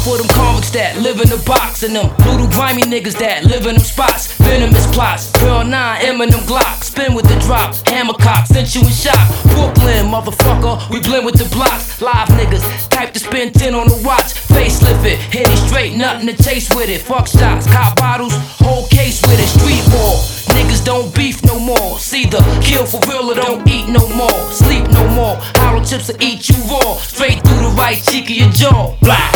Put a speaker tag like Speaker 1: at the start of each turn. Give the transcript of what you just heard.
Speaker 1: for them convicts that live in the box, and them little grimy niggas that live in them spots. Venomous plots, Pearl 9, Eminem Glock. Spin with the drop, hammer cock, sent you in shock. Brooklyn, motherfucker, we blend with the blocks. Live niggas, type to spin 10 on the watch. Facelift it, hit it straight, nothing to chase with it. Fuck shots, cop bottles, whole case with it. Street war, niggas don't beef no more. See the kill for real or don't eat no more. Sleep no more, hollow chips will eat you raw. Straight through the right cheek of your jaw. Black.